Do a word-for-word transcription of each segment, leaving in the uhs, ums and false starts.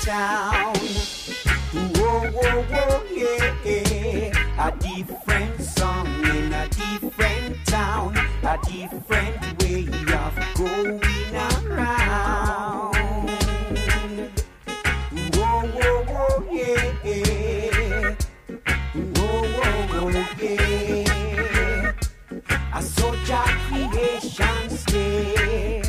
town. Whoa, whoa, whoa, yeah, yeah. A different song in a different town, a different way of going around. Whoa, whoa, whoa, yeah, yeah. Whoa, whoa, whoa, yeah. A soldier creation stay.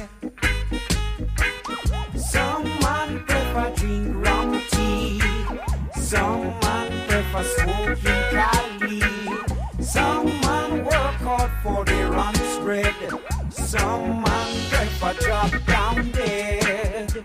Some man prefer drink rum tea. Some man prefer smoking Cali. Some man work hard for their run spread. Some man prefer drop down dead.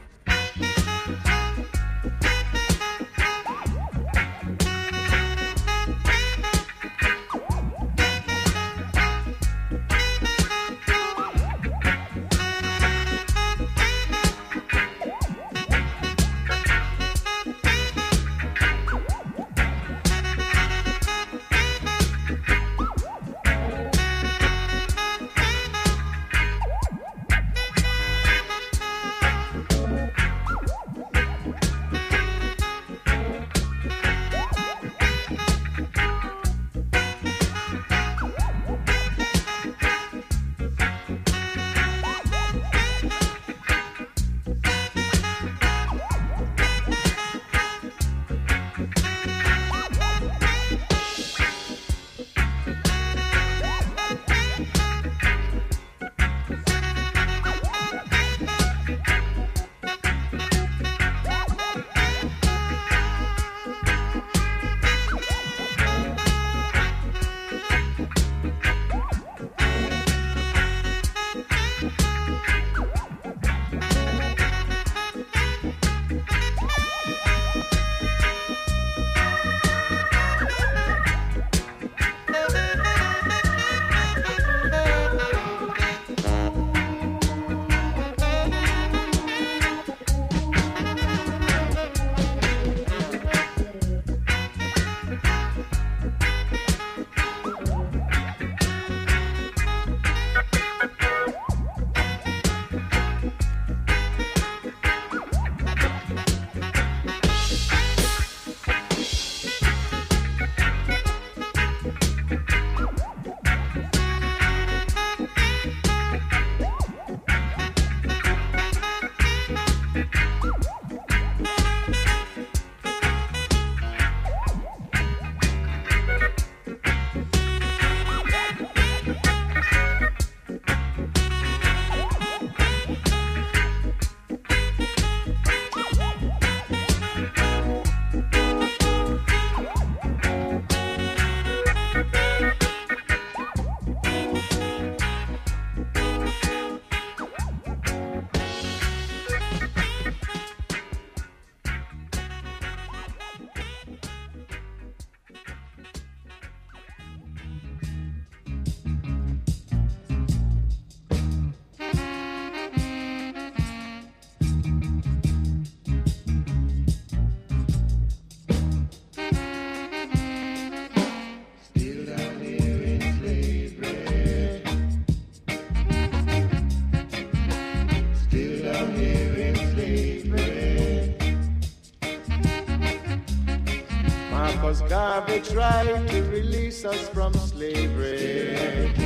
Marcus Garvey tried to release us from slavery.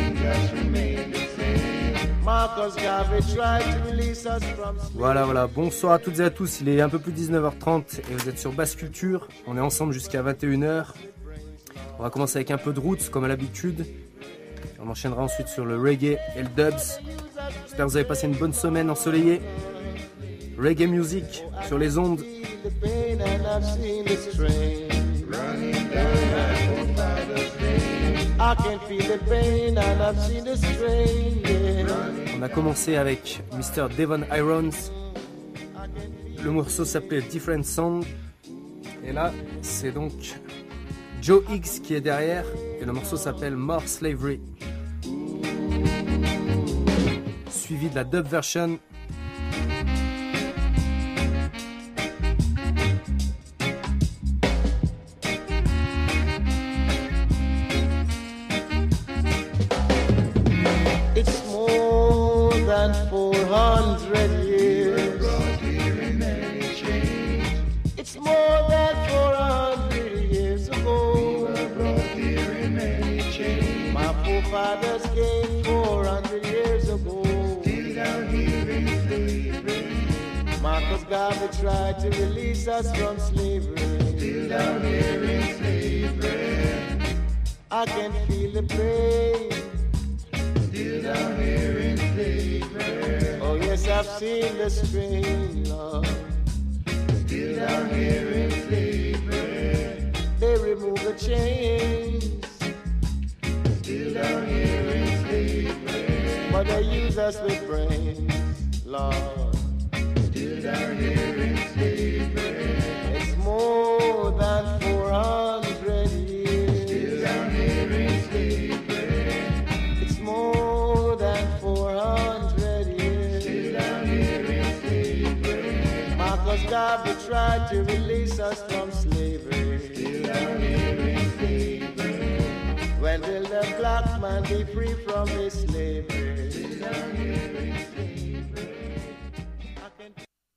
Marcus Garvey tried to release us from slavery. Voilà, voilà. Bonsoir à toutes et à tous. Il est un peu plus dix-neuf heures trente et vous êtes sur Basse Culture. On est ensemble jusqu'à vingt et une heures. On va commencer avec un peu de roots comme à l'habitude. On enchaînera ensuite sur le reggae et le dubs. J'espère que vous avez passé une bonne semaine ensoleillée. Reggae music sur les ondes. On a commencé avec mister Devon Irons. Le morceau s'appelait Different Sound. Et là, c'est donc Joe Higgs qui est derrière. Et le morceau s'appelle More Slavery. Suivi de la dub version. It's more than four hundred years Marcus Garvey tried to release us from slavery. Still down here in slavery. I can feel the pain. Still down here in slavery. Oh yes, I've seen the strain, Lord. Still down here in slavery. They remove the chains. Still down here in slavery. But they use us with brains, Lord. Still down here in slavery. It's more than four hundred years. Still down here in slavery. It's more than four hundred years. Still down here in slavery. Marcus Garvey tried to release us from slavery. Still down here in slavery. When will the black man be free from his slavery? Still down here in slavery. I can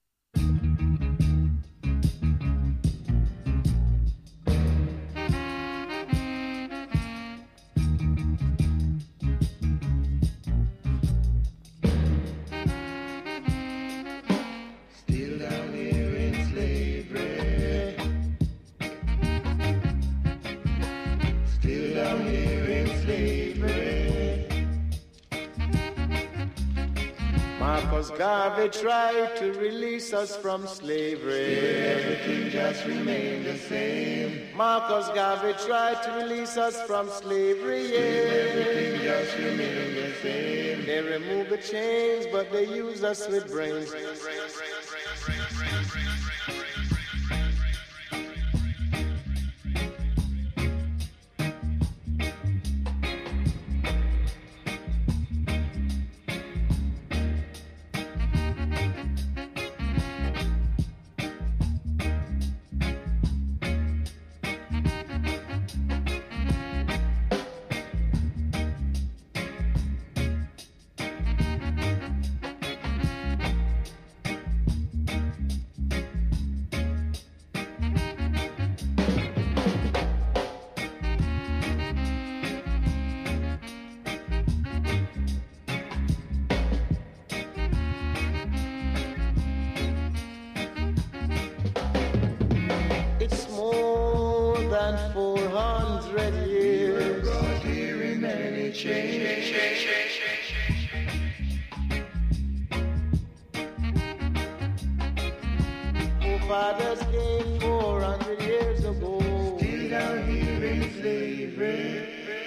Still down here in slavery. Still down here in slavery. Marcus Garvey tried to release us from slavery. Still everything just remained the same. Marcus Garvey tried to release us from slavery. Yeah. Still everything just remained the same. They remove the chains, but they use us with brains. It's more than four hundred years. We're brought here in many chains. Forefathers came four hundred years ago. Still down here in slavery.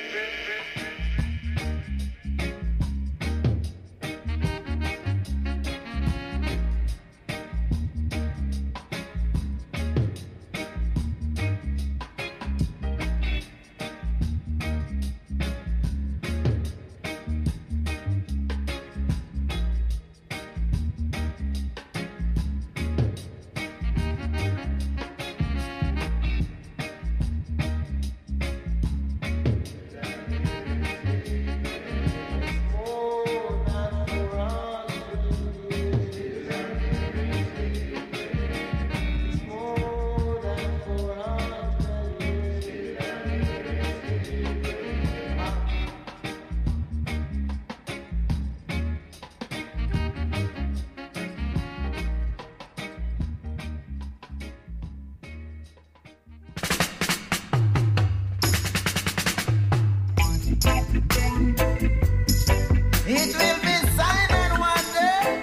It will be silent one day.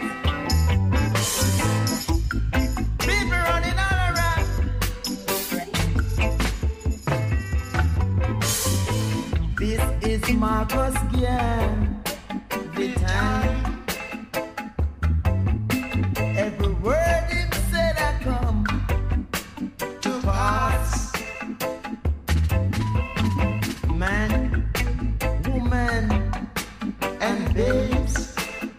People running all around. This is Marcus Garvey time. Every word him said I come to pass. Man, woman, and babes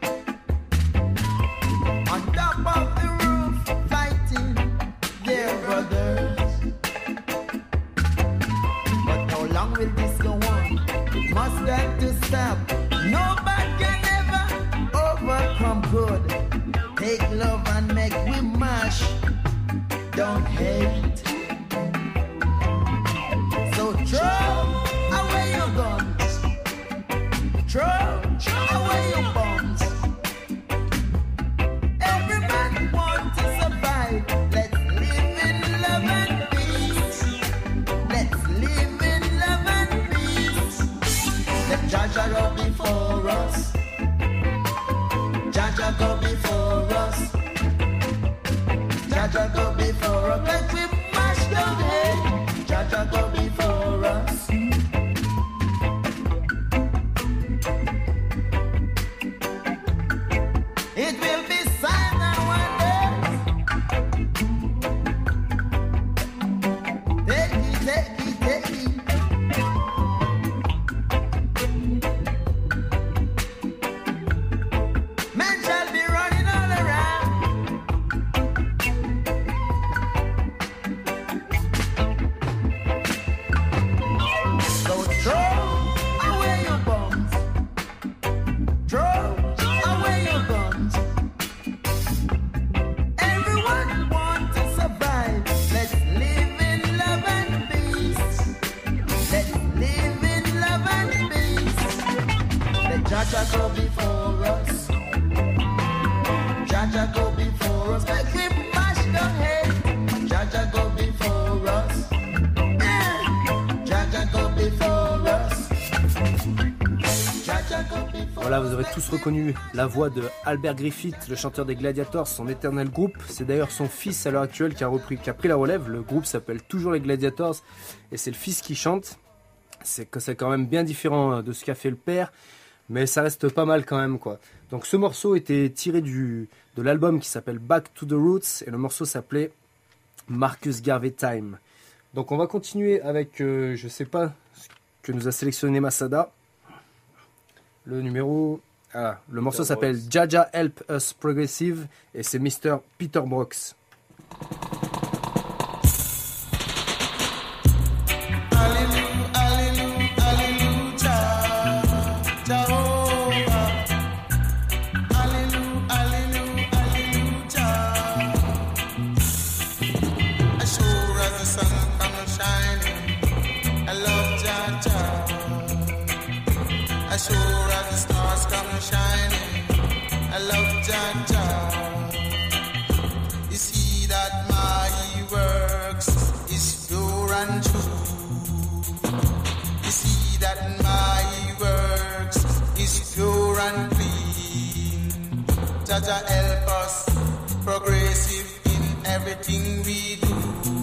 on top of the roof fighting their brothers. But how long will this go on? Must got to stop. Nobody can ever overcome good. Take love and make we mash. Don't hate. So throw away your guns. Throw away your bombs. Every man wants to Jaja go before us. Jaja go before us. Make we mash down head. Jaja go before us. It will be sign and wonders. Take it, take it, take it. Men shall be running all around. So throw away your bombs. Throw away your guns. Everyone wants to survive. Let's live in love and peace. Let's live in love and peace. Let Jaja go before us. Jaja go before us. Make we mash the head. Jaja go before us. Yeah. Jaja go before us. Jaja go before Voilà, vous aurez tous reconnu la voix de Albert Griffith, le chanteur des Gladiators, son éternel groupe. C'est d'ailleurs son fils à l'heure actuelle qui a, repris, qui a pris la relève. Le groupe s'appelle toujours les Gladiators et c'est le fils qui chante. C'est que c'est quand même bien différent de ce qu'a fait le père, mais ça reste pas mal quand même, quoi. Donc ce morceau était tiré du, de l'album qui s'appelle Back to the Roots et le morceau s'appelait Marcus Garvey Time. Donc on va continuer avec, euh, je sais pas ce que nous a sélectionné Masada. Le numéro... Ah, le morceau Peter s'appelle Brooks. Jaja Help Us Progressive et c'est mister Peter Brooks. Hallelujah, hallelujah, hallelujah, Jehovah. Hallelujah, hallelujah, hallelujah. As sure as the sun comes shining, I love Jaja. As sure as the stars come shining, I love Jaja. You see that my works is pure and true. You see that my works is pure and clean. Jaja help us, progressive in everything we do.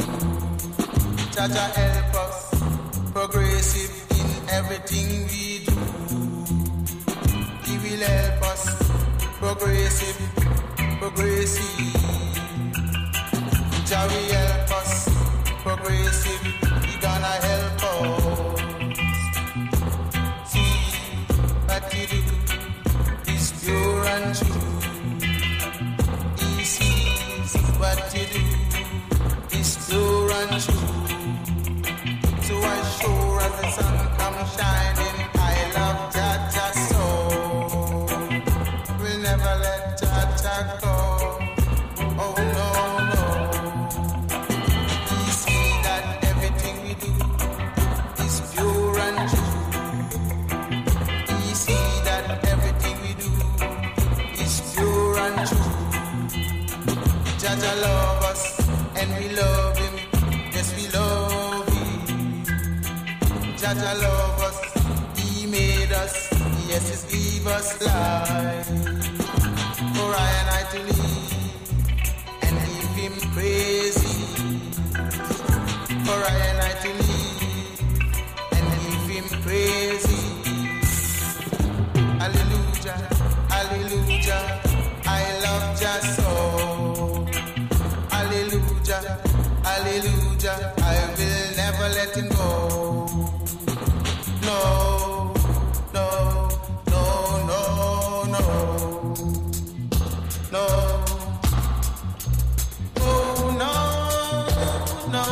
Jaja help us, progressive in everything we do. He will help us, progressive, progressive. Jah will help us, progressive. He gonna help us. See what you do is pure and true. He sees what you do is pure and true. So as sure as the sun comes shining, I love Jaja so. We'll never let Jaja go. Oh no, no. We see that everything we do is pure and true. We see that everything we do is pure and true. Jaja love us and we love him. Yes, we love him. Jaja love us, he made us, yes, he gave us life. For I and I to live and give him praise. For I and I to live and give him praise. Hallelujah, hallelujah, I love Jah so. Hallelujah, hallelujah, I will never let him go. No, no, no, no, no, no, oh no, no.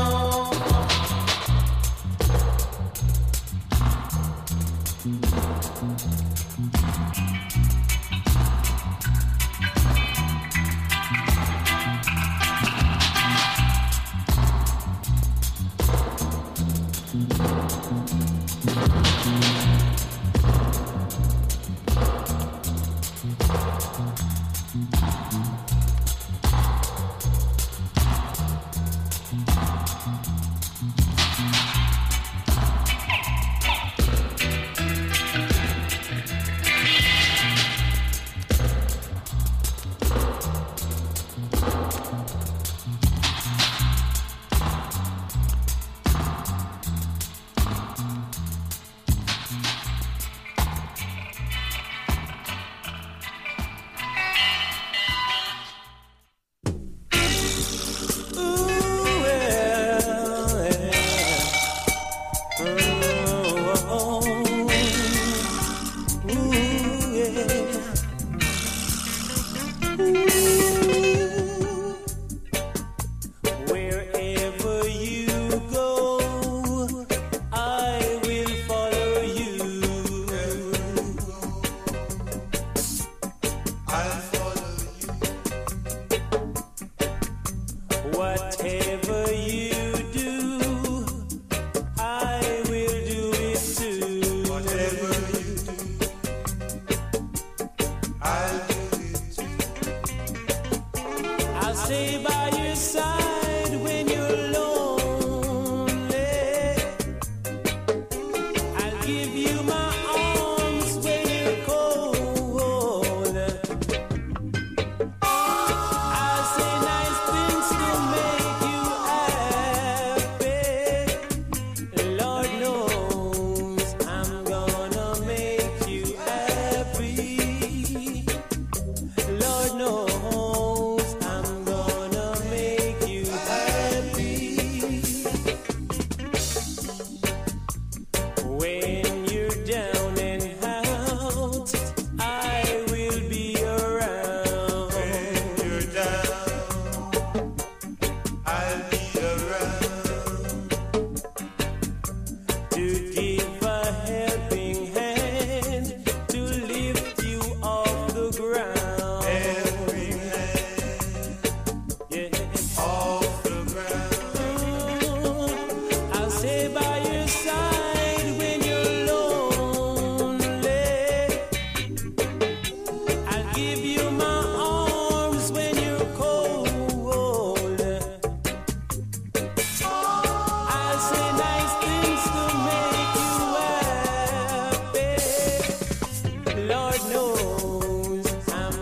Lord knows I'm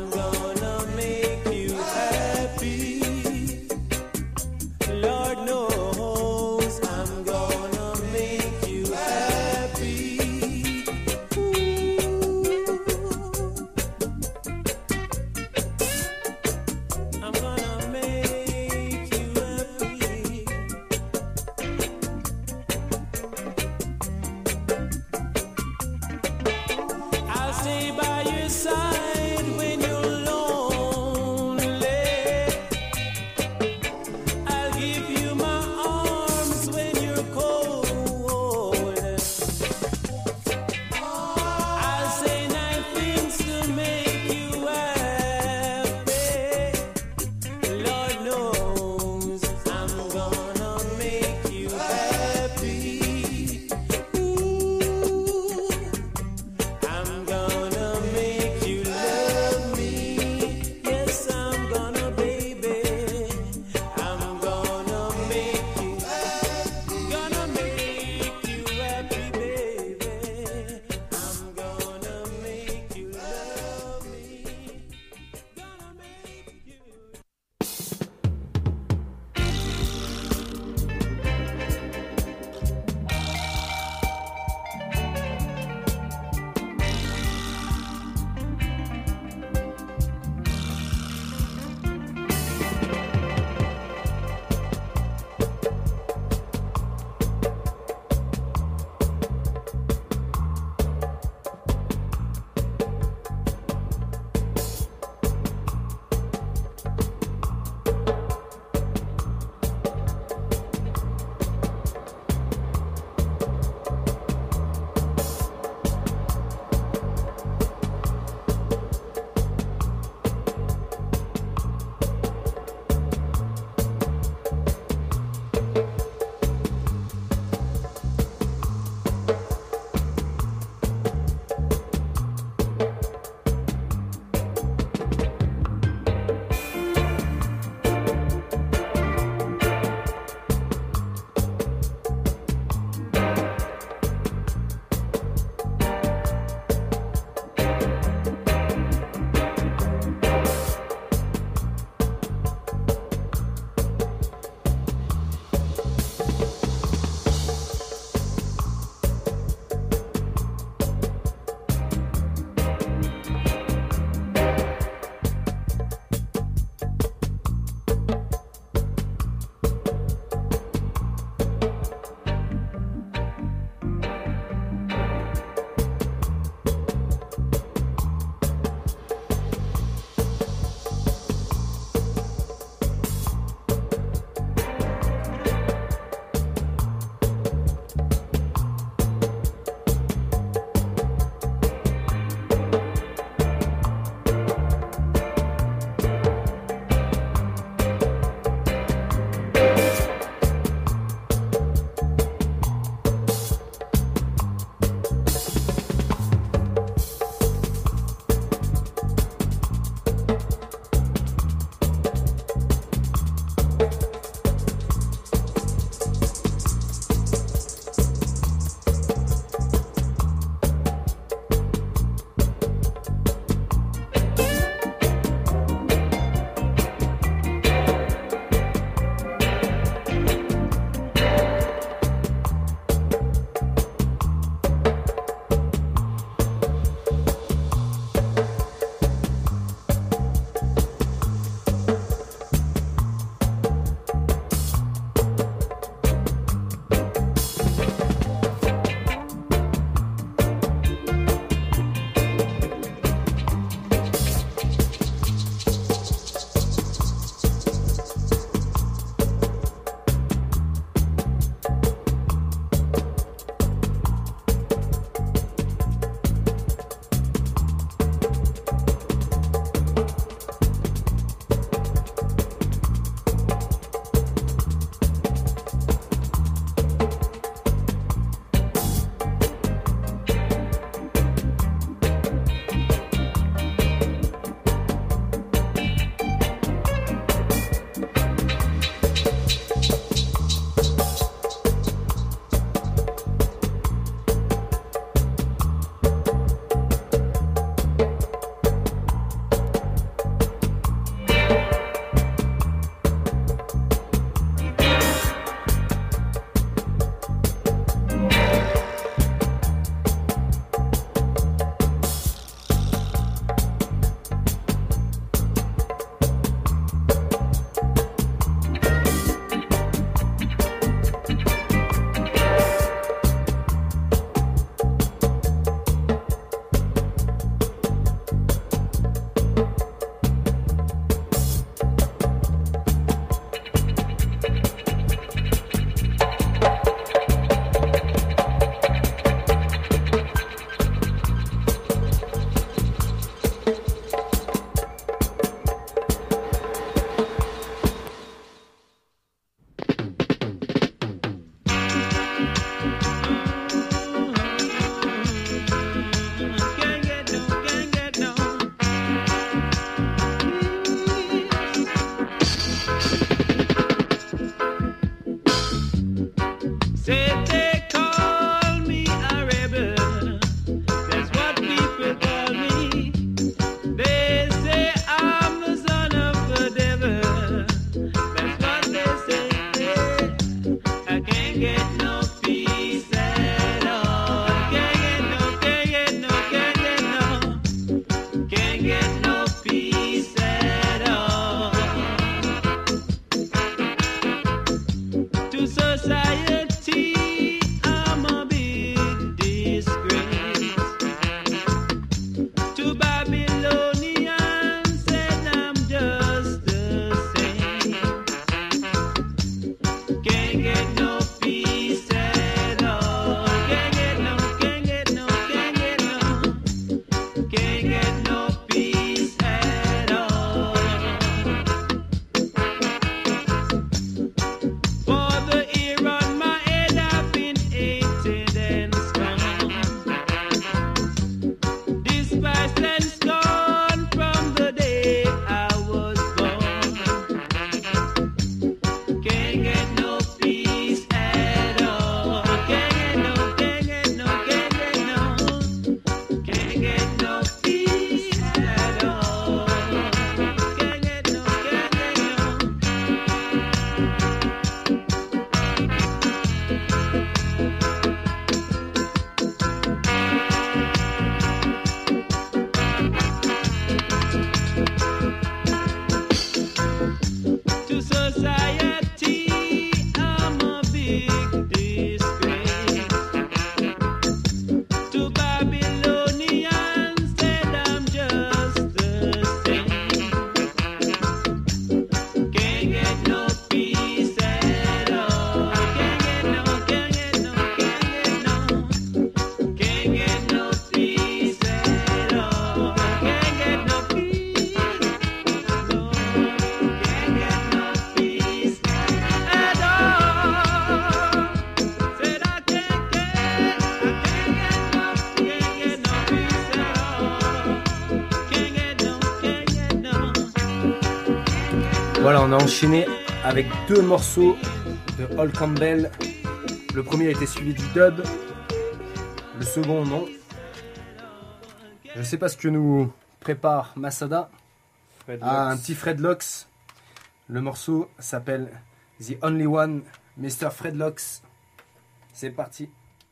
Voilà, on a enchaîné avec deux morceaux de Hall Campbell. Le premier a été suivi du dub, le second non. Je ne sais pas ce que nous prépare Masada. Ah, un petit Fredlocks. Le morceau s'appelle The Only One, mister Fredlocks. C'est parti.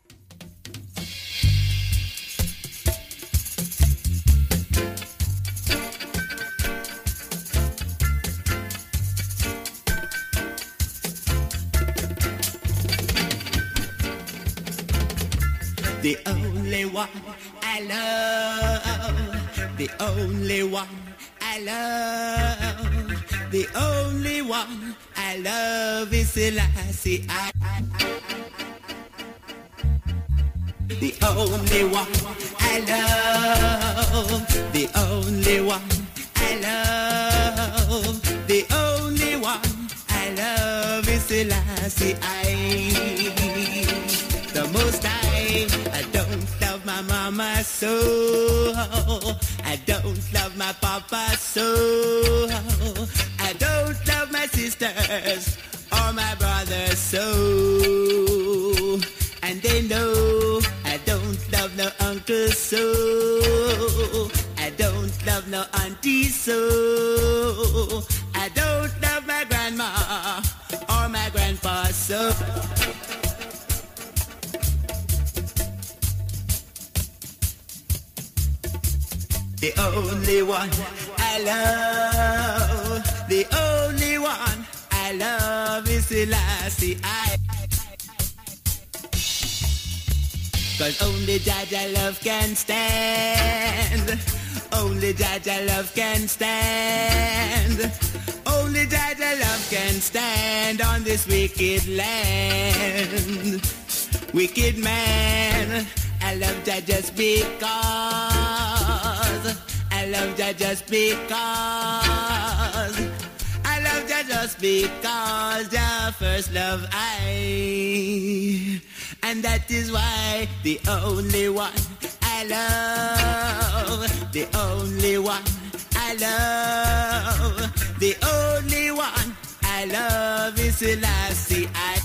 The only one I love, the only one I love, the only one I love is Selassie. I, the only one I love, the only one I love, the only one I love is Selassie. I, the most I I don't love my mama so, I don't love my papa so, I don't love my sisters or my brothers so, and they know I don't love no uncle so, I don't love no auntie so, I don't love my grandma or my grandpa so. The only one I love, the only one I love is Selassie. I, cause only Jaja love can stand, only Jaja love can stand, only Jaja love can stand on this wicked land. Wicked man, I love Jah just because, I love Jah just because, I love Jah just because Jah first love I, and that is why the only one I love, the only one I love, the only one I love is Selassie. I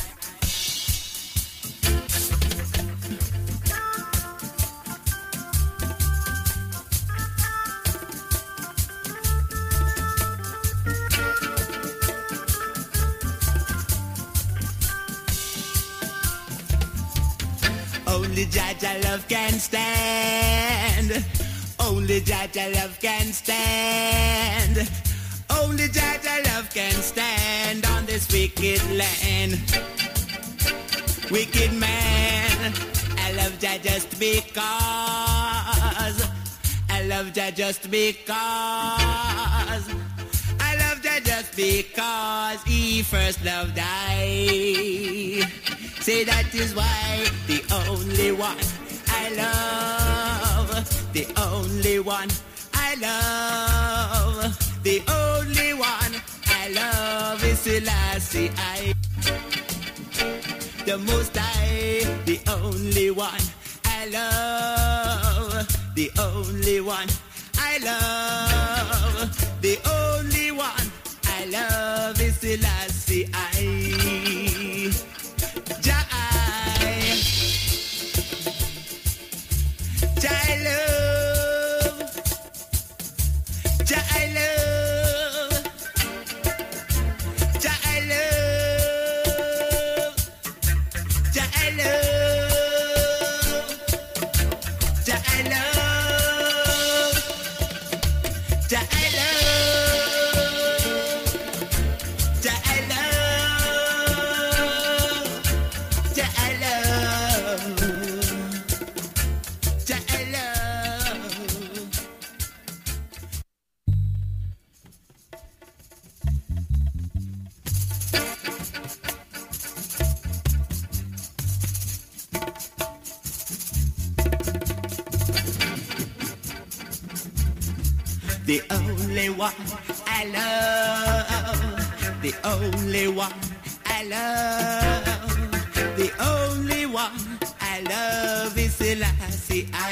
Only Jaja love can stand, only Jaja love can stand, only Jaja love can stand on this wicked land. Wicked man, I love Jah just because, I love Jah just because, I love Jah just because he first loved I. Say that is why the only one I love, the only one I love, the only one I love is Selassie. I, the most I, the only one I love, the only one I love, the only one I love is Selassie. I, Jah I, Jah I love, Jah I love, Jah I love, Jah I love, Jah I love, Jah I love, Jah I love, Jah I love, Jah I love. The only one I love, the only one I love, the only one I love is Selassie. I,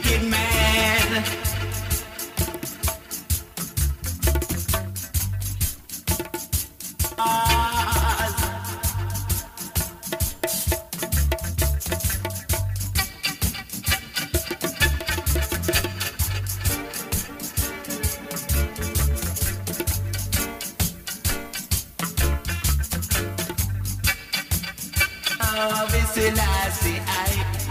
wicked man. Selassie, I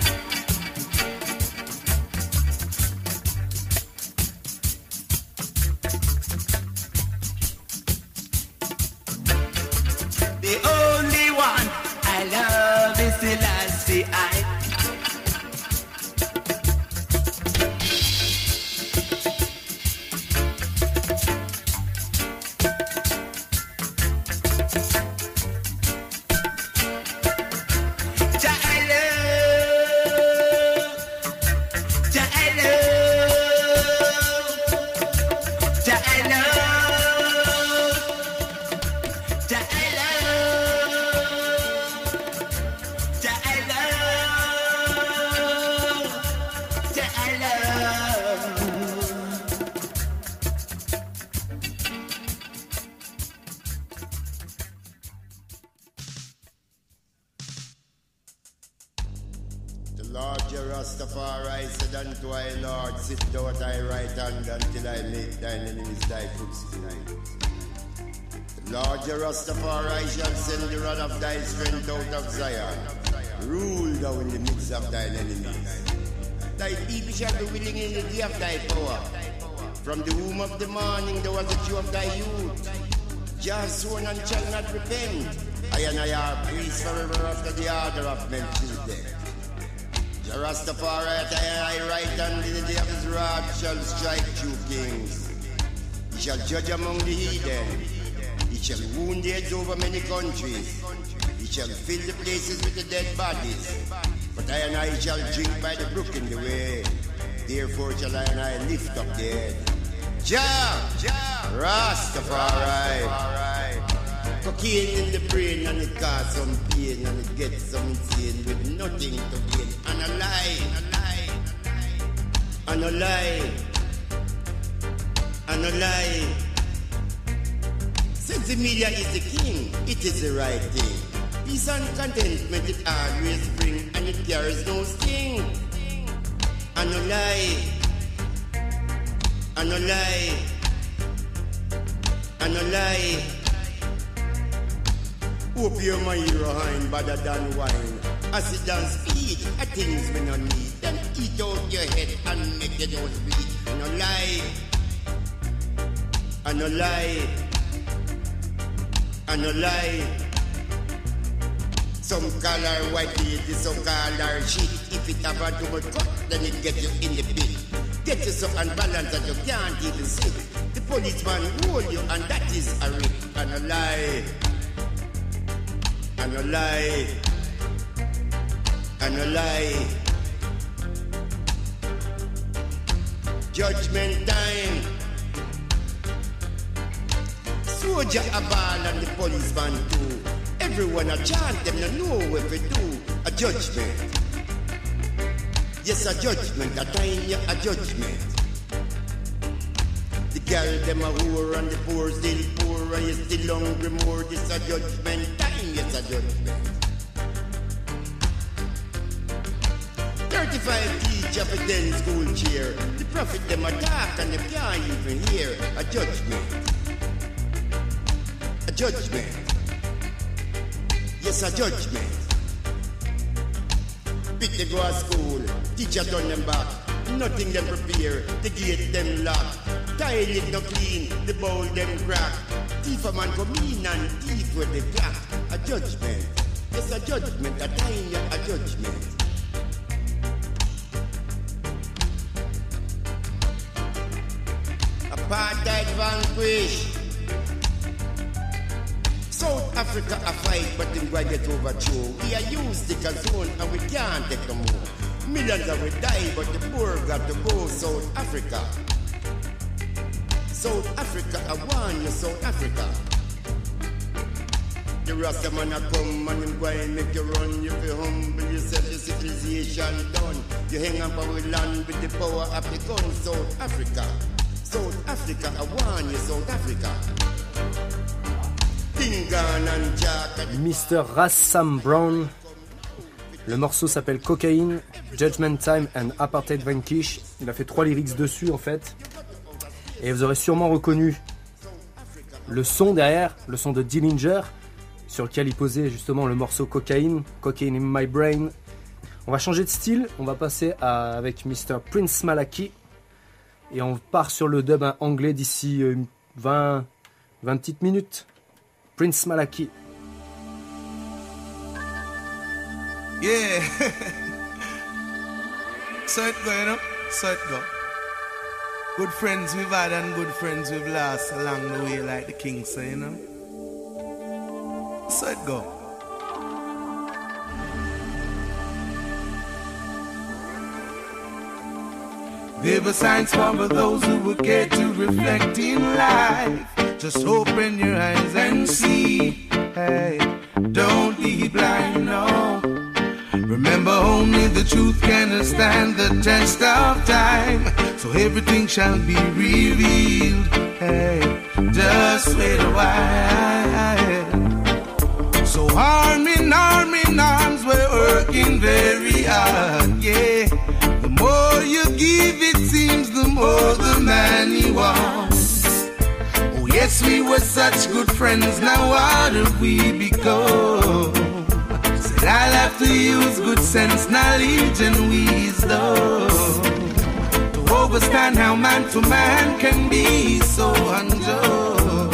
the only one I love is Selassie, I Rastafari shall send the rod of thy strength out of Zion. Rule thou in the midst of thine enemies. Thy people shall be willing in the day of thy power. From the womb of the morning there was the dew of thy youth. Jah sworn and shall not repent. I and I are priests forever after the order of Melchizedek. Jah Rastafari at I right hand in the day of his wrath shall strike two kings. He shall judge among the heathen. He shall wound the heads over many countries. He shall fill the places with the dead bodies. But I and I shall drink by the brook in the way. Therefore shall I and I lift up the head. Jah, Rastafari. Cocaine in the brain and it cause some pain and it gets some insane with nothing to gain. And a lie, and a lie, and a lie. Since the media is the king, it is the right thing. Peace and contentment it always bring, and it carries no sting. And no lie, and no lie, and no lie. Hope you're my hero hind better than wine. Acid and speed are things we don't need. Then eat out your head and make your nose bleed. And no lie, and no lie. And no lie. Some call her white lady, some call her shit. If it have a too much cut, then it get you in the pit. Get you so unbalanced that you can't even sit. The policeman hold you and that is a rip. And no lie. And no lie. And no lie. Judgment time. Soldier a ball and the policeman too. Everyone a chant them, no know what we do. A judgment. Yes, a judgment. A time, yeah, a judgment. The girl them a whore and the poor still poor and you still hungry more. This a judgment time, yes, a judgment. Thirty-five teacher for ten school chair. The prophet them a talk and they can't even hear. A judgment. A judgment. Yes, a judgment. Pick the go to school. Teacher turn them back. Nothing them prepare. The gate them lock. Toilet no clean. The bowl them crack. Thief a man come in and thief with the clock. A judgment. Yes, a judgment. A time, yeah, a judgment. Apartheid vanquish. South Africa a fight, but them going get overthrown. We are used the zone and we can't take no more. Millions of we die, but the poor got to go. South Africa. South Africa, I warn you, South Africa. The Rasta man a come and him go and make you run. You feel humble yourself, the civilization done. You hang up our land with the power of the gun. South Africa, South Africa, I warn you, South Africa. mister Ras Sam Brown. Le morceau s'appelle Cocaine, Judgment Time and Apartheid Vanquish. Il a fait trois lyrics dessus en fait. Et vous aurez sûrement reconnu le son derrière, le son de Dillinger, sur lequel il posait justement le morceau Cocaine, Cocaine in My Brain. On va changer de style, on va passer à, avec mister Prince Malaki. Et on part sur le dub anglais d'ici vingt, vingt petites minutes. Prince Malaki. Yeah. So it go, you know? So it go. Good friends we've had and good friends we've lost along the way, like the king say, you know? So it go. There were signs for those who would care to reflect in life. Just open your eyes and see. Hey, don't be blind, no. Remember, only the truth can stand the test of time. So everything shall be revealed. Hey, just wait a while. So arm in arm in arms, we're working very hard, yeah. The more you give, it seems the more the man he wants. Oh yes, we were such good friends, now what have we become? Said I'll have to use good sense, knowledge and wisdom to overstand how man to man can be so unjust.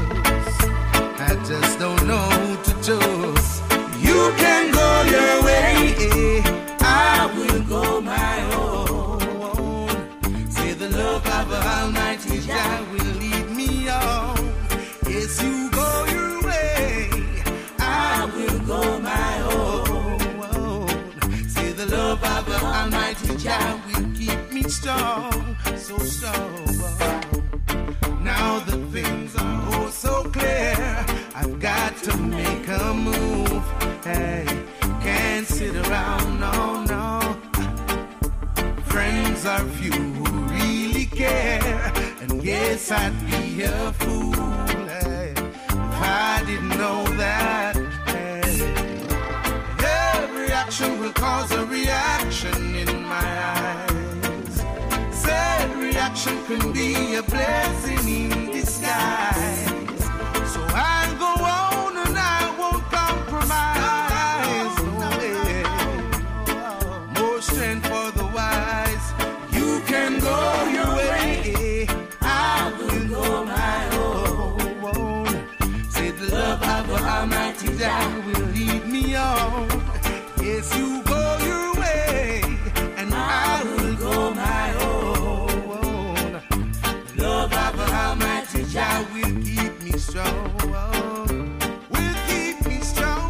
I just don't know who to choose. You can go your way, I will go my own. Say the love of the Almighty Jah will lead me on. Yes, you go your way, I will go my own. Say the love of the Almighty Jah will keep me strong, so strong. Now the things are oh so clear, I've got to make a move. Hey, can't sit around, no, no. Friends are few who really care, and yes, I'd be a fool, hey, if I didn't know that. Hey, every action will cause a reaction in my eyes. Said reaction can be a blessing in disguise. So I'll go on and I won't compromise. No way. More strength for the wise. You can go your way, I will go my own. Say the love of the Almighty Jah will lead me on. Yes, you go your way, and I will go my own. The love of the Almighty Jah will keep me strong. Will keep me strong.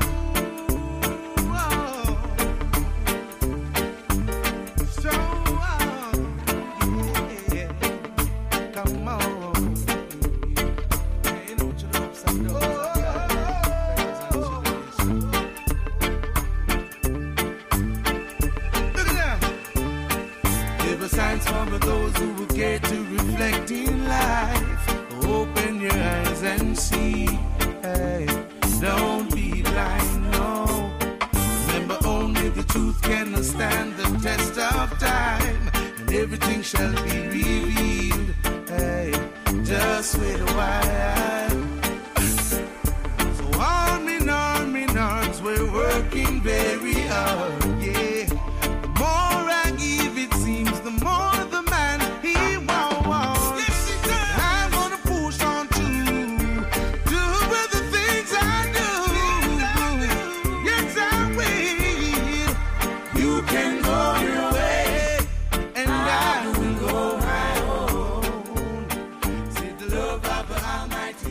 Strong. Yeah. Come on. Ain't no chill-ups and no. Look at that. There were signs for those who would care to reflect in life. Open your eyes and see. Hey, don't be blind, no. Remember, only the truth can stand the test of time, and everything shall be revealed. Hey, just wait a while. So arm in arm in arms, we're working very hard, yeah. The more I give, it seems the more the man he wants. I'm gonna push on to do with the things I do. Yes, I will. You can go your way, and I will go my own. See the love of the Almighty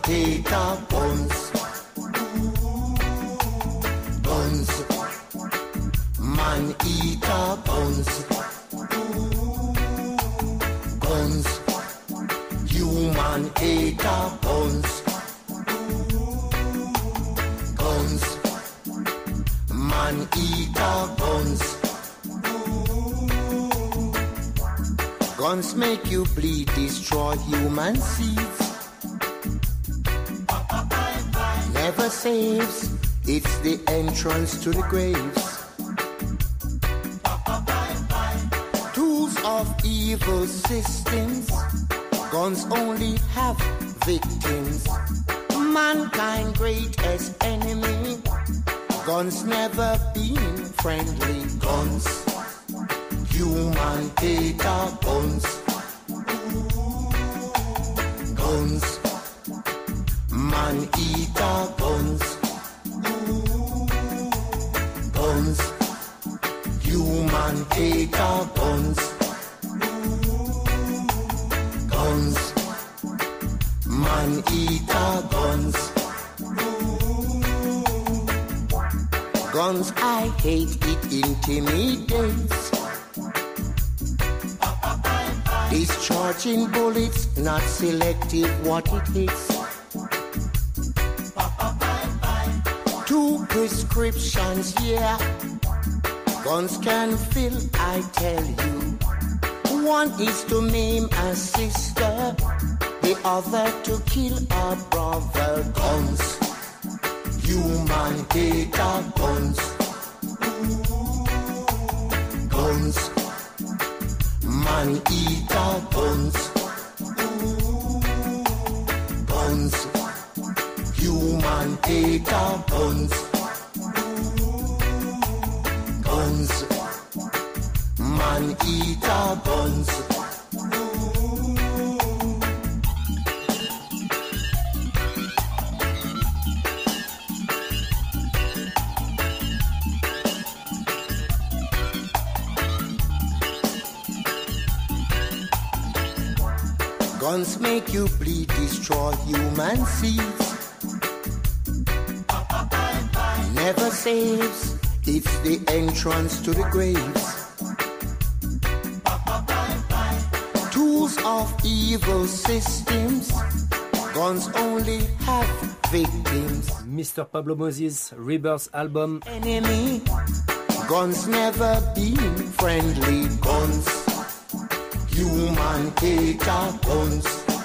hater guns. Guns. Man eater guns. Guns. Human hater guns. Guns. Man eater guns. Guns make you bleed, destroy human seeds. Never saves, it's the entrance to the graves. Tools of evil systems. Guns only have victims. Mankind greatest enemy. Guns never been friendly. Guns. Human hater guns. Guns. Man eater guns. Guns. Human hater guns. Guns. Man eater guns. Guns, I hate it, intimidates. Discharging bullets, not selective what it hits. Two prescriptions, yeah. Guns can fill, I tell you. One is to maim a sister, the other to kill a brother. Guns. Human hater guns. Guns. Man eater guns. Guns. Human hater guns. Guns. Man eater guns. Guns make you bleed, destroy human seeds. Never saves, it's the entrance to the graves. Tools of evil systems. Guns only have victims. Mister Pablo Moses, Rebirth album. Enemy. Guns never been friendly. Guns. Human hater guns.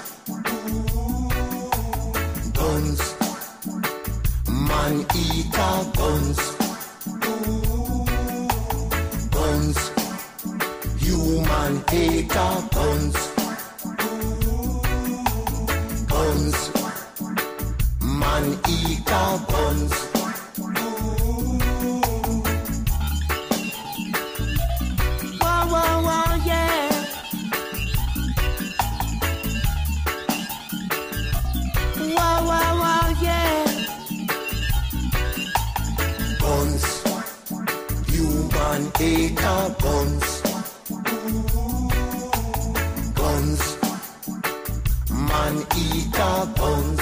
Guns. Man eater guns. Guns. Human hater guns. Guns. Man eater guns. Wow, wow, wow, yeah. Wow, wow, wow, yeah. Guns. Human hater guns. Guns. Man eater guns.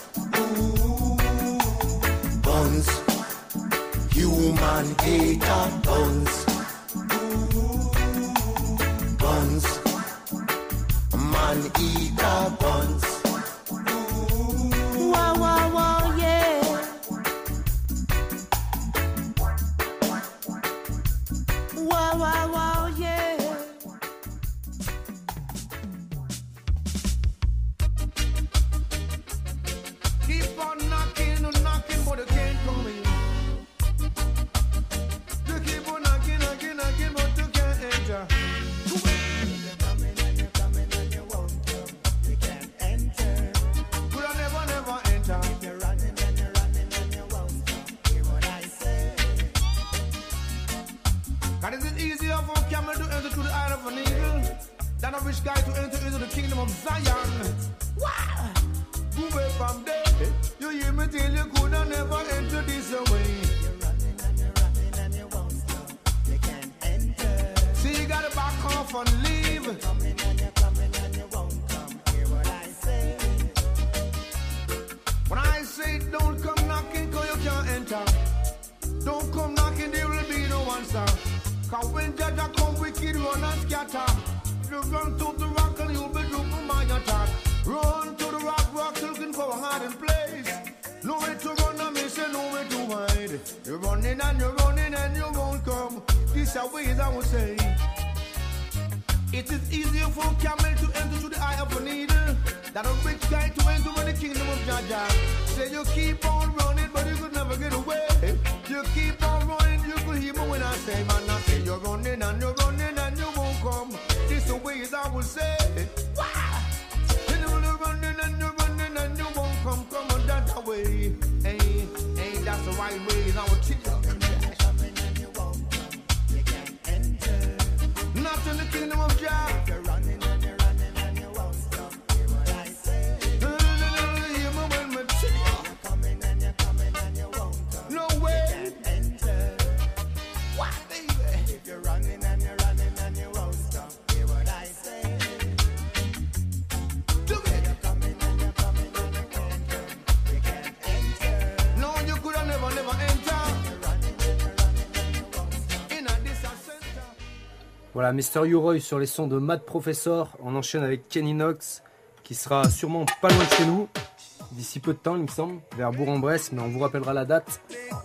Guns. Human hater guns. Guns. Man eater guns. Wow, wow, wow, yeah. Wow, wow, wow, yeah. Keep on knocking and knocking, but you can't come in. You keep on knocking, knocking, knocking, but you can't enter. You're coming and you're coming and you won't come. You can't enter. Could I never, never enter? If you're running and you're running and you won't come. Hear what I say. God, is it easier for a camel to enter through the eye of an eagle than a rich guy to enter into the kingdom of Zion? Wow! Move away from there. You hear me tell you could have never enter this way. You're running and you're running and you won't come. You can't enter. See, you gotta back off and leave. You're coming and you're coming and you won't come. Hear what I say. when Jaja come, wicked run and scatter. You run to the rock and you'll be looking my attack. Run to the rock, rock looking for a hiding place. No way to run, I miss it, no way to hide. You're running and you're running and you won't come. These are ways I would say. It is easier for a camel to enter through the eye of a needle than a rich guy to enter in the kingdom of Jaja. Say you keep on running, but you could never get away. You keep on running, you could hear me when I say, man, I say you're running and you're running and you won't come. This is the ways I would say. Wow! You're running and you're running and you won't come. Come on, that's the way. Hey, hey, that's the right way. Now I'll tell you. Not in the kingdom of Jah. You're running and you're running and you won't stop. Hear what I say. Hear me when we tell you. You're coming and you're coming and you won't come. No way. You can't enter. What, baby? If you're running and you're running and you won't stop. Hear what I say. Do it. You're coming and you're coming and you won't come. You can't enter. No, you could have never, never enter. You're running and you're running and you won't stop. In a distance center. Voilà, mister U-Roy sur les sons de Mad Professor. On enchaîne avec Kenny Knox, qui sera sûrement pas loin de chez nous, d'ici peu de temps, il me semble, vers Bourg-en-Bresse, mais on vous rappellera la date.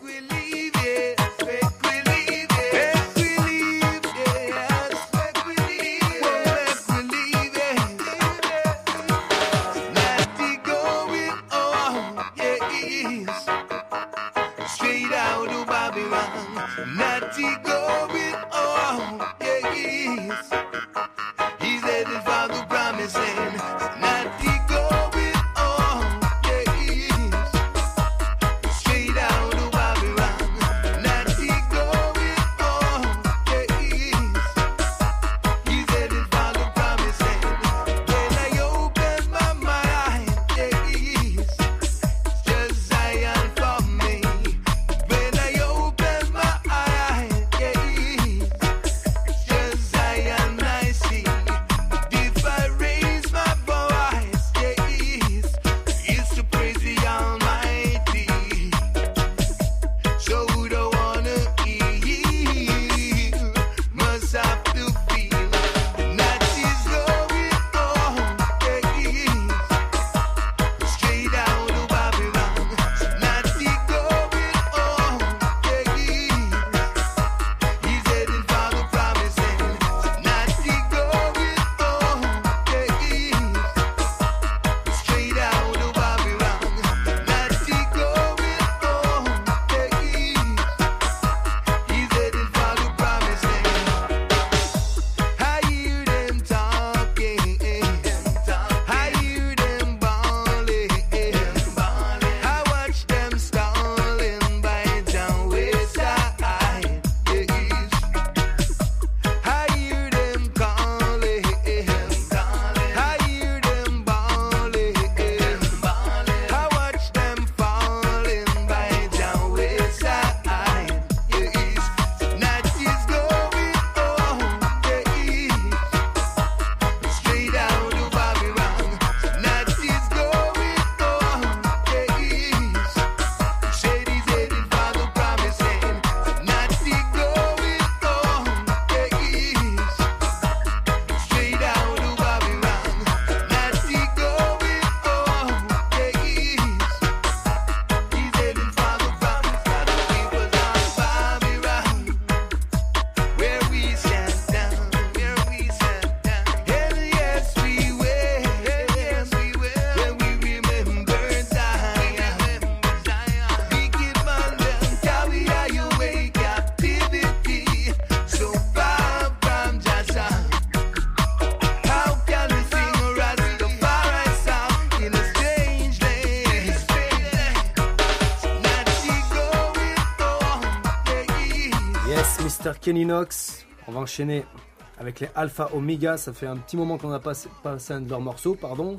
mister Kenny Knox. On va enchaîner avec les Alpha Omega. Ça fait un petit moment qu'on n'a pas passé un de leurs morceaux, pardon.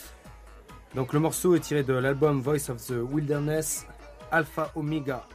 Donc le morceau est tiré de l'album Voice of the Wilderness, Alpha Omega.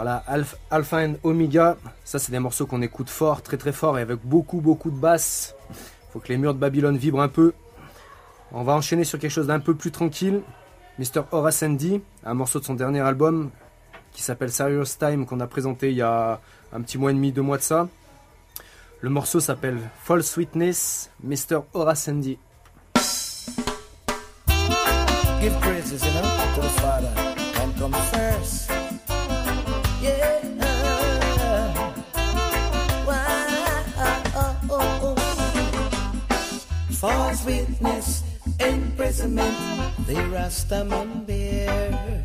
Voilà, Alpha, Alpha and Omega, ça c'est des morceaux qu'on écoute fort, très très fort et avec beaucoup beaucoup de basse. Faut que les murs de Babylone vibrent un peu. On va enchaîner sur quelque chose d'un peu plus tranquille. mister Horace Andy, un morceau de son dernier album qui s'appelle Serious Time qu'on a présenté il y a un petit mois et demi, deux mois de ça. Le morceau s'appelle False Witness, mister Horace Andy. Give praises, you know, to the Father and come first. Yeah. Wow. False witness, imprisonment, the Rastaman bear.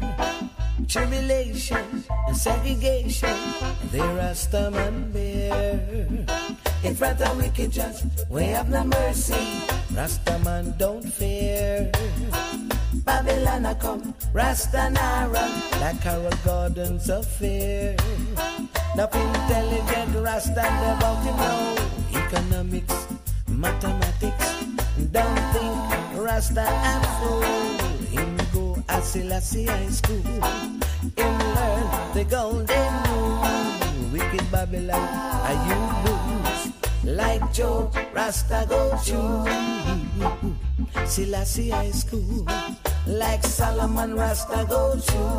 Tribulation and segregation, the Rastaman bear. In front of wicked judge, we have no mercy. Rastaman don't fear. Babylon a come, Rastanara, like Carol Gordon's affair. Nothing intelligent, Rasta about him know. Economics, mathematics, don't think Rasta and fool. Him go at Selassie High School. Him learn the golden rule. Wicked Babylon, are you lose? Like Joe, Rasta go through. Selassie High School. Like Solomon, Rasta go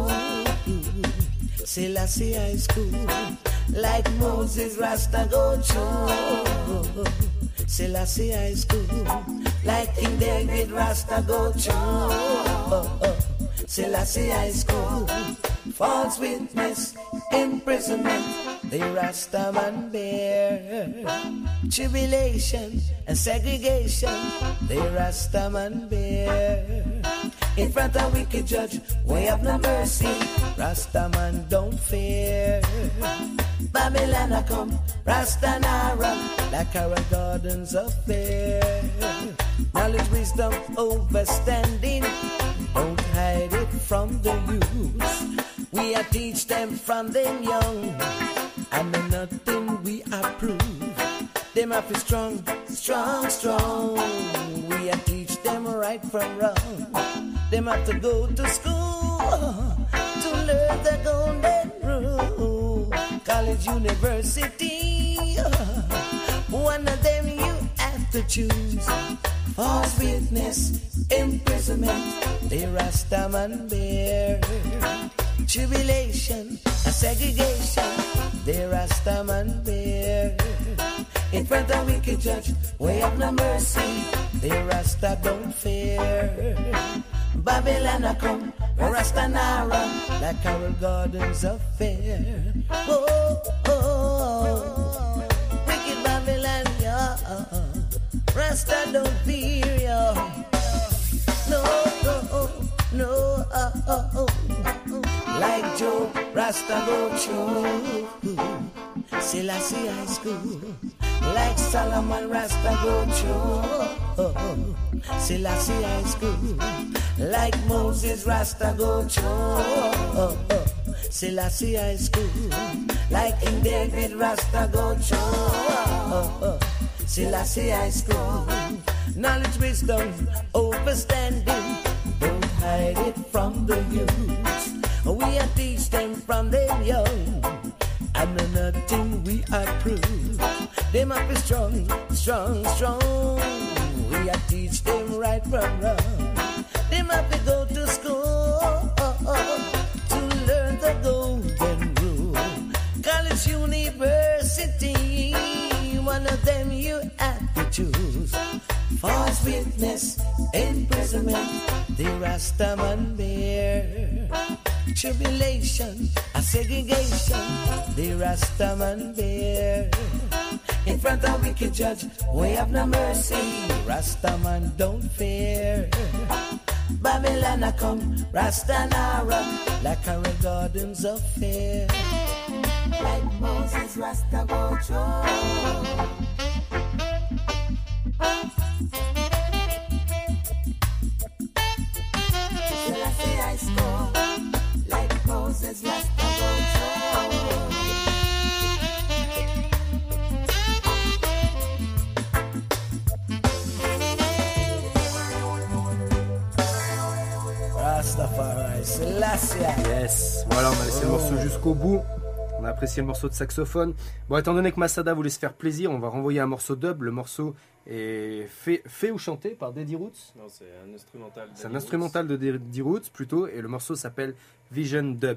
through. Selassie High School. Like Moses, Rasta go through. Selassie High School. Like King David, Rasta go through. Selassie High School. False witness, imprisonment, the Rastaman bear. Tribulation and segregation, the Rastaman bear. In front of wicked judge, we have no mercy. Rastaman don't fear. Babylon a come, Rastanara, like our gardens affair. Knowledge, wisdom, overstanding, don't hide it from the youth. We are teach them from them young, and in nothing we approve. Them have to strong, strong, strong. We are teach them right from wrong. Them have to go to school to learn the golden rule. College, university, one of them you have to choose. False witness, imprisonment, the Rastaman bear. Tribulation and segregation, the Rastaman bear. In front of wicked judge, we have no mercy, the Rasta don't fear. Babylon a come, Rastanara, like Carol Gordon's affair. Oh, oh, oh, wicked Babylon, yeah. Rasta don't fear, yeah. No, no, no, oh, oh, oh. Like Joe, Rasta go through. Selassie High School. Like Solomon, Rasta go through. Selassie High School. Like Moses, Rasta go through. Selassie High School. Like King David, Rasta go through. Selassie High School. Knowledge, wisdom, overstanding, don't hide it from the youth. We are teach them from them young, and nothing we approve. They must be strong, strong, strong. We are teach them right from wrong. They must be go to school to learn the golden rule. College, university, one of them you have to choose. False witness, imprisonment, the Rastaman bear. Tribulation, a segregation, the Rastaman bear. In front of wicked judge, we have no mercy. Rastaman don't fear. Babylon a come, Rastanara, like our gardens affair. Like Moses, Rasta go through. Like Moses, Rasta go through. Yes, voilà, on va laisser le morceau jusqu'au bout. apprécié le morceau de saxophone. Bon, étant donné que Masada voulait se faire plaisir, on va renvoyer un morceau dub. Le morceau est fait, fait ou chanté par Daddy Roots. Non, c'est un instrumental. C'est un instrumental de Daddy Roots plutôt, et le morceau s'appelle Vision Dub.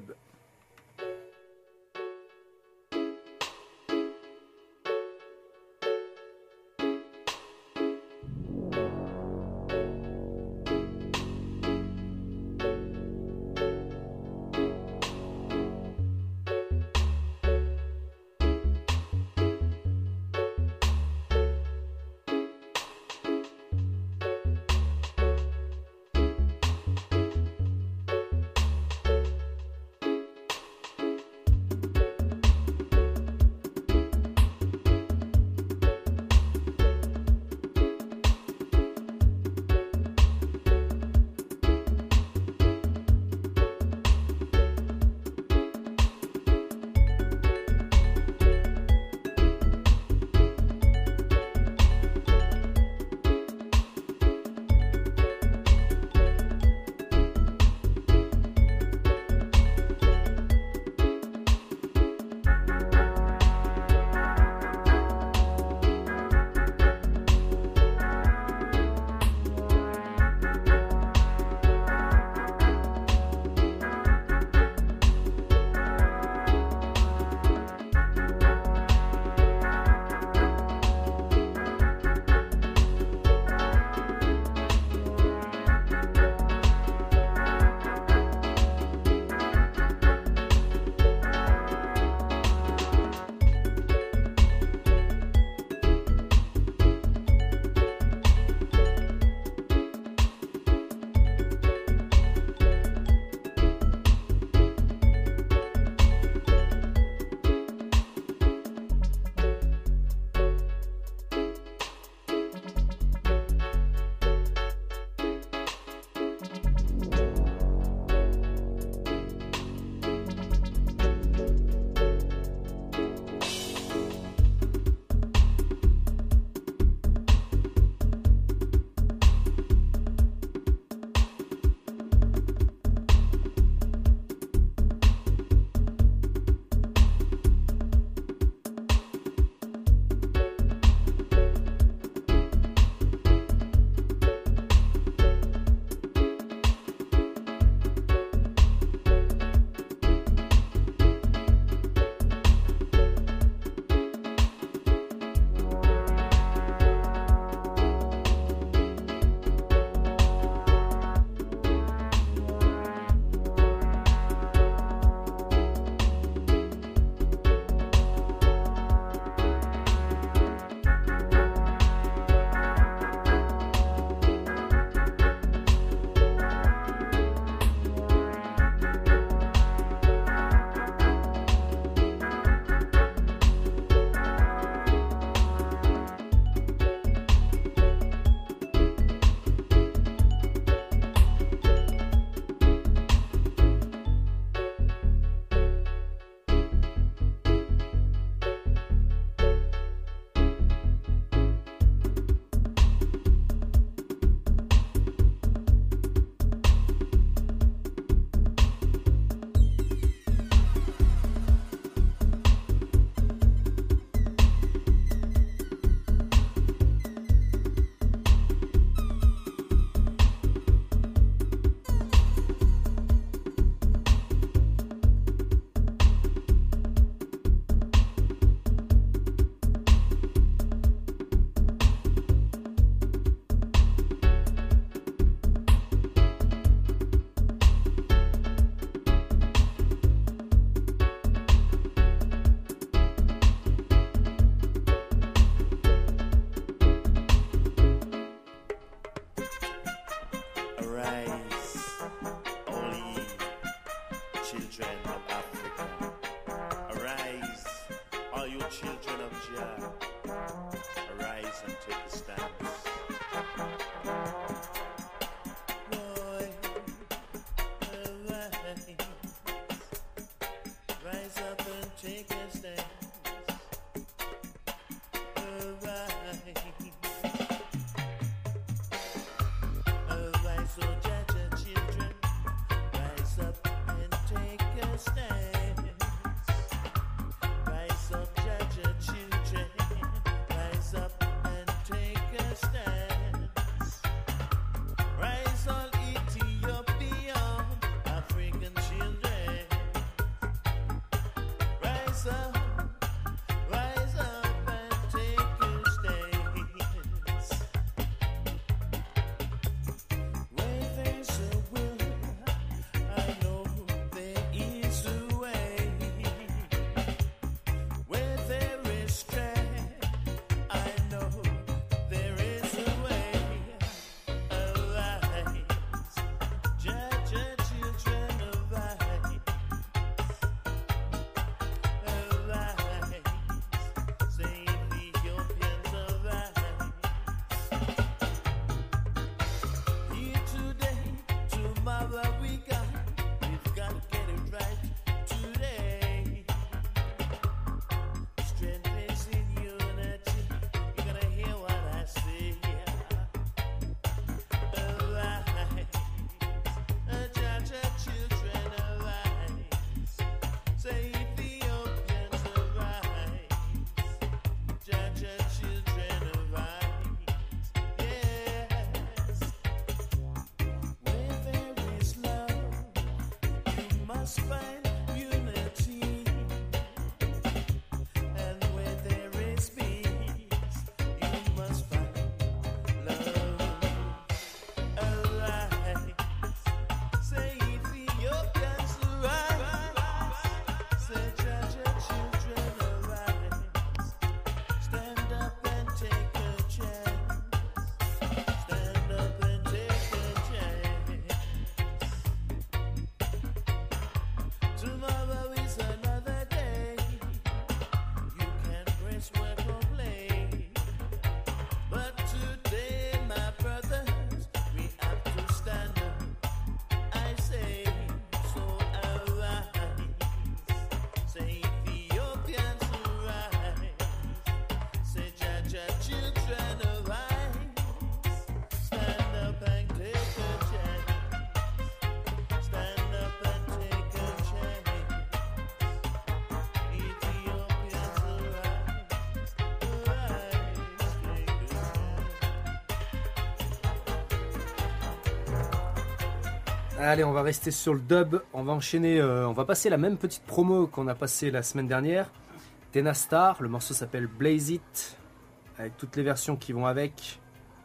Allez, on va rester sur le dub. On va enchaîner. Euh, on va passer la même petite promo qu'on a passée la semaine dernière. Tenastar. Le morceau s'appelle Blaze It, avec toutes les versions qui vont avec.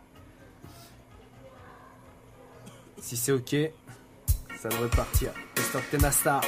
Si c'est ok, ça devrait partir. mister Tenastar.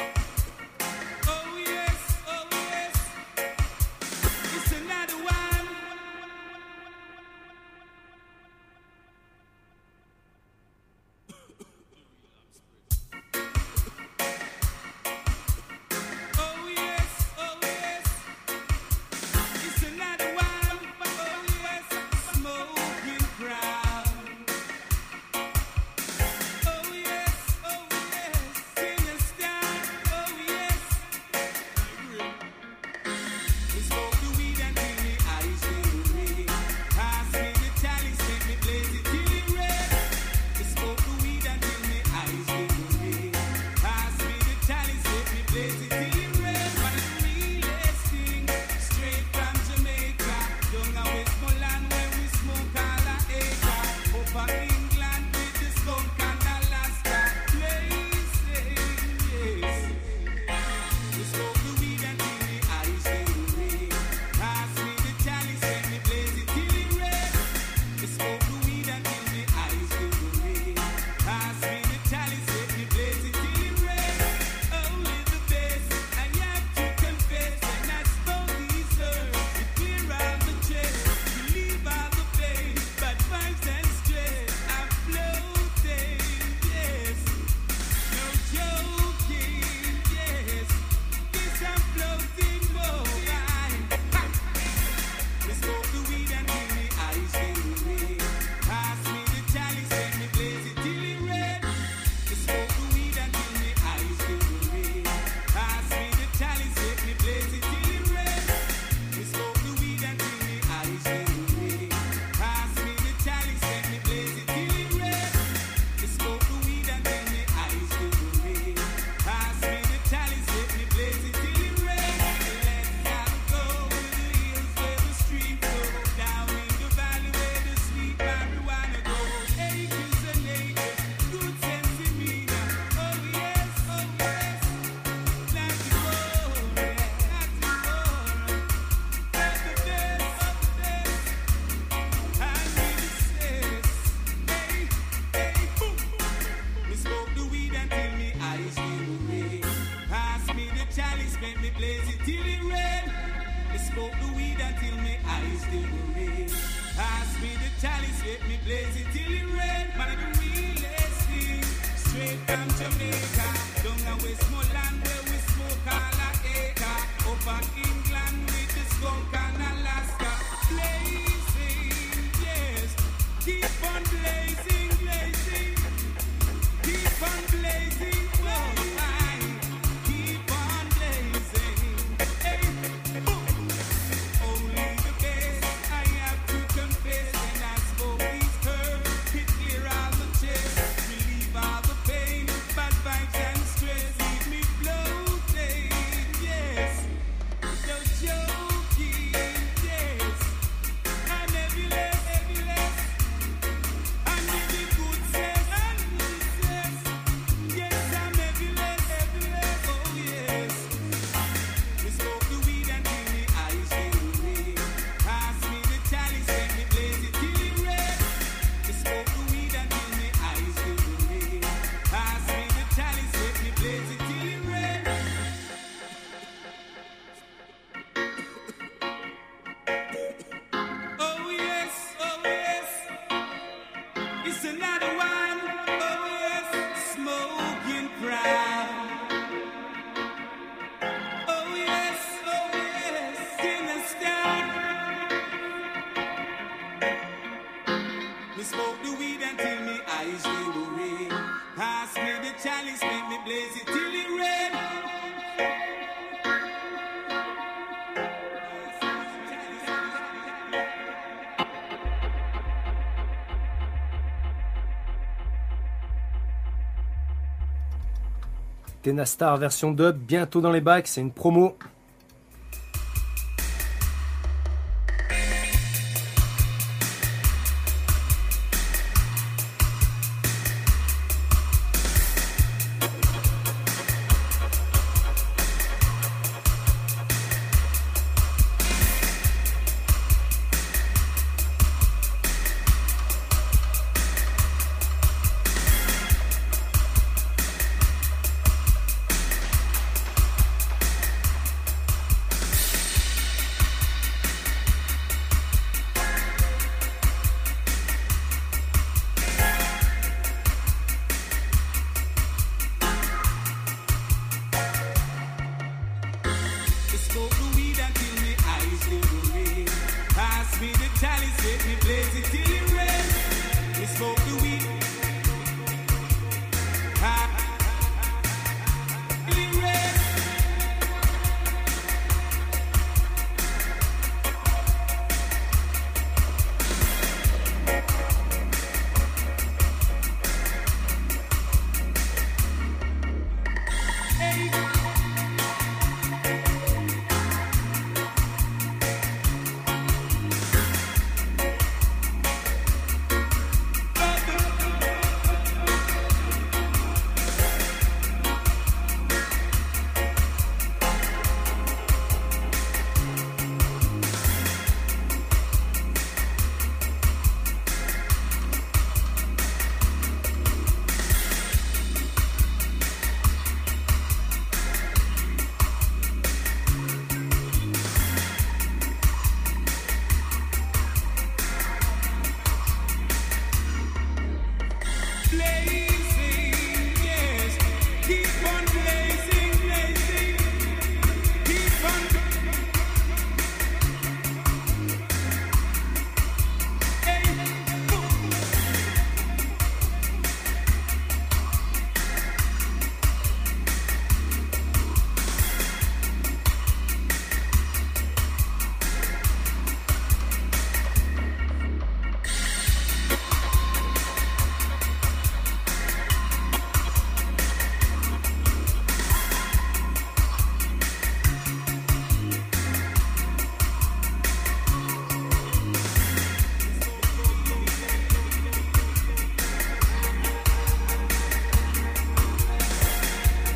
Tenastar version dub, bientôt dans les bacs, c'est une promo.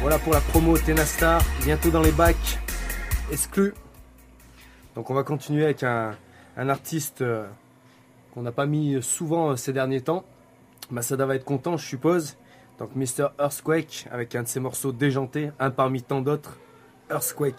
Voilà pour la promo Tenastar, bientôt dans les bacs, exclu. Donc on va continuer avec un, un artiste euh, qu'on n'a pas mis souvent euh, ces derniers temps. Masada va être content, je suppose. Donc mister Earthquake avec un de ses morceaux déjantés, un parmi tant d'autres, Earthquake.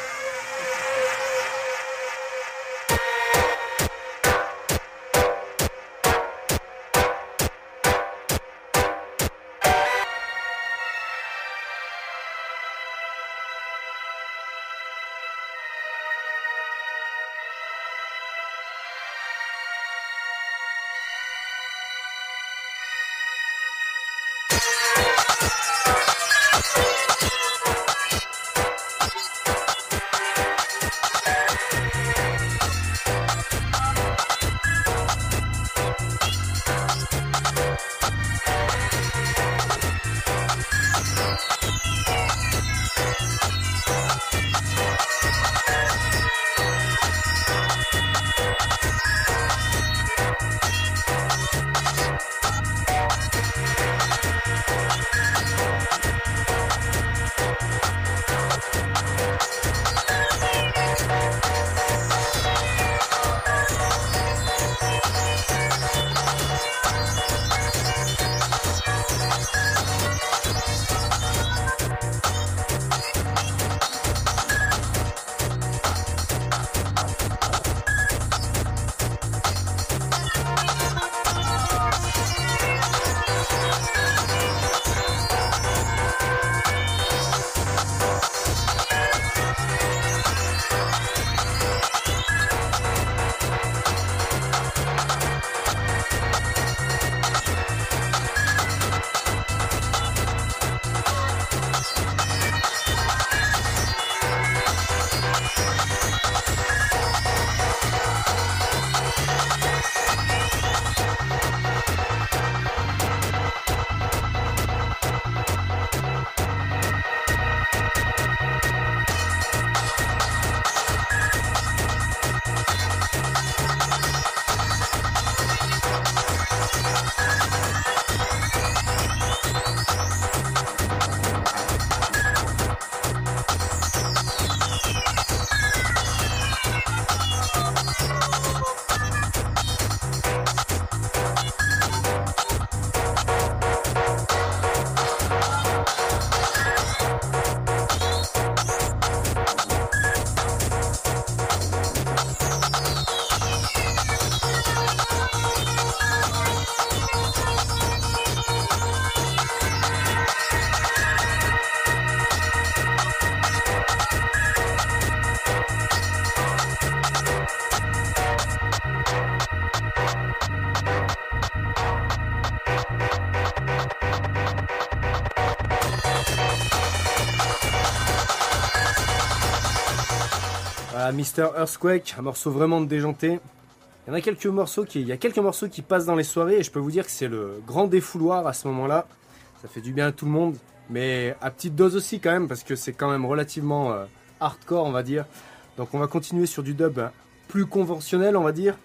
Voilà, mister Earthquake, un morceau vraiment déjanté. Il y en a quelques morceaux qui, il y a quelques morceaux qui passent dans les soirées et je peux vous dire que c'est le grand défouloir à ce moment-là. Ça fait du bien à tout le monde, mais à petite dose aussi quand même parce que c'est quand même relativement euh, hardcore, on va dire. Donc on va continuer sur du dub plus conventionnel, on va dire.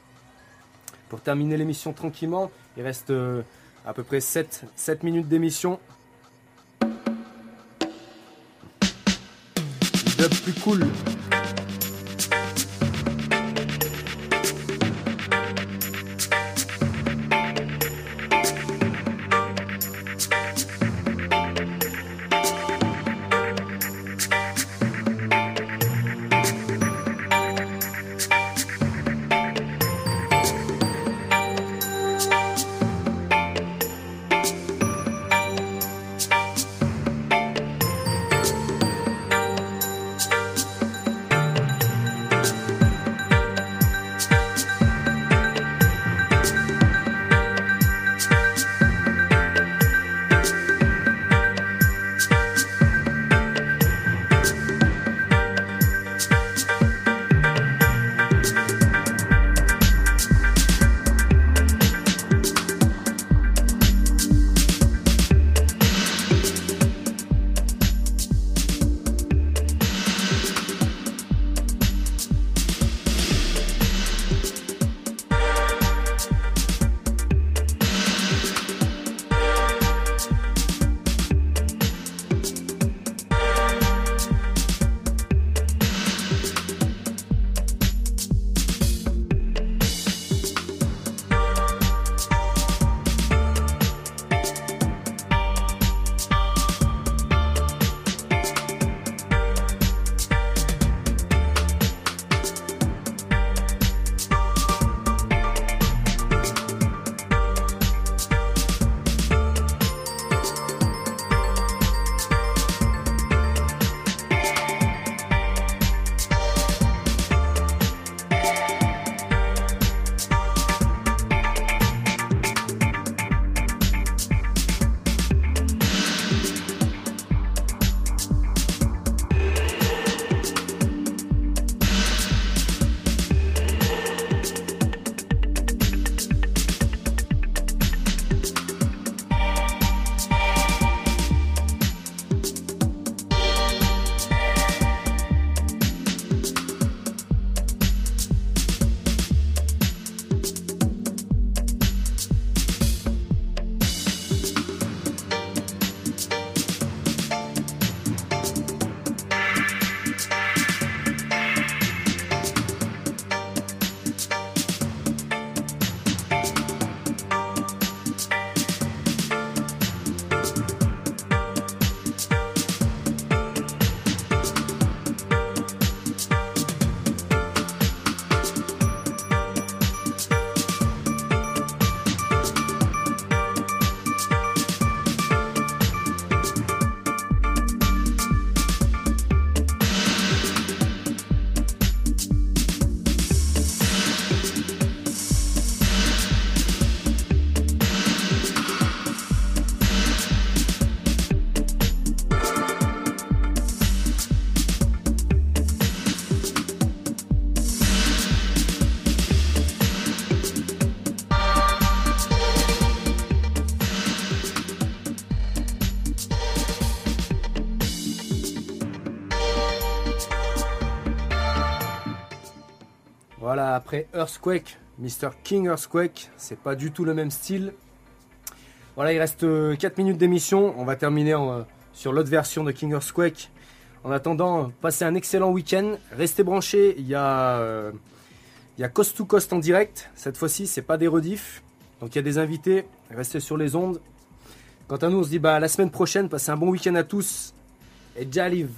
Pour terminer l'émission tranquillement, il reste euh, à peu près sept, sept minutes d'émission. Du dub plus cool. Voilà, après Earthquake, mister King Earthquake, c'est pas du tout le même style. Voilà, il reste quatre minutes d'émission, on va terminer en, sur l'autre version de King Earthquake. En attendant, passez un excellent week-end, restez branchés, il y a, euh, il y a Coast to Coast en direct, cette fois-ci c'est pas des rediffs, donc il y a des invités, restez sur les ondes. Quant à nous, on se dit bah, à la semaine prochaine, passez un bon week-end à tous, et Jaliv.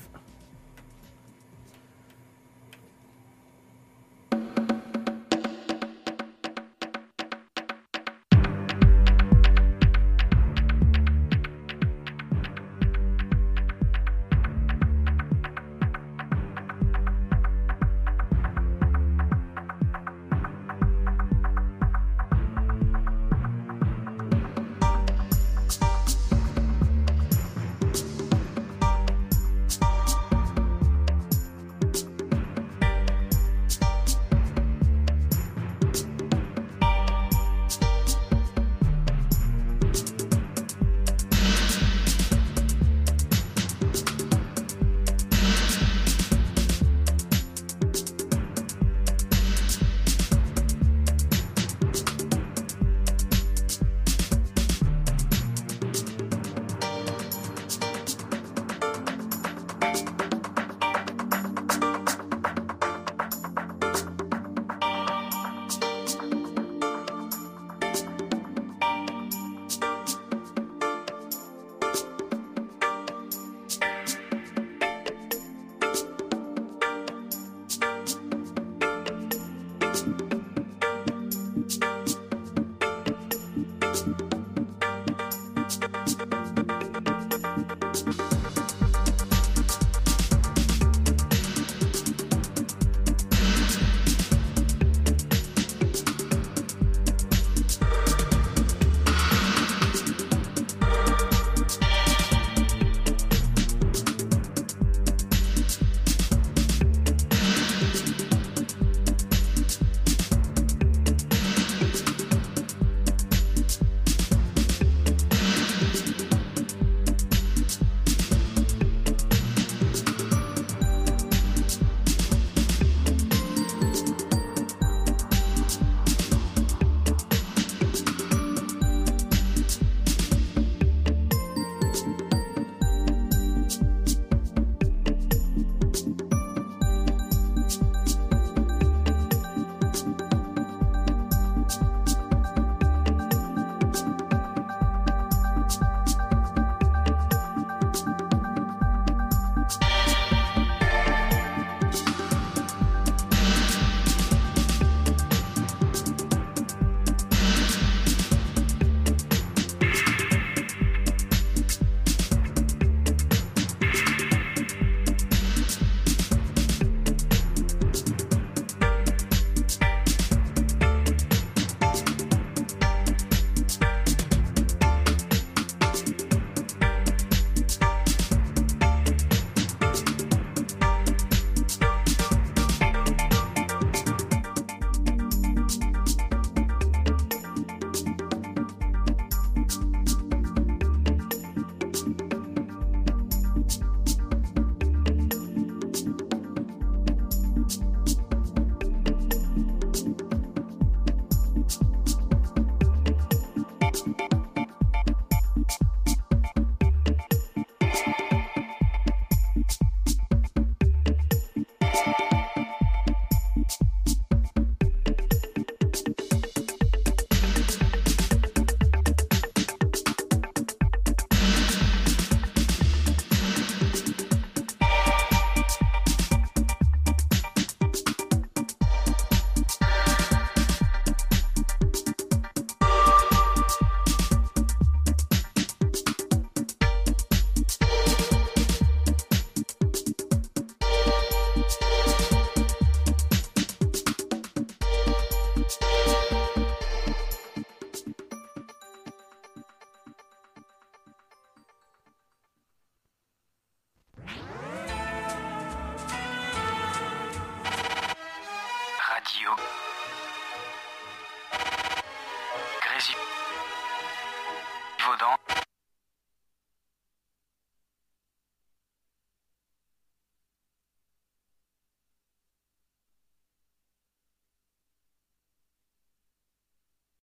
Radio. Grésy. Vaudan.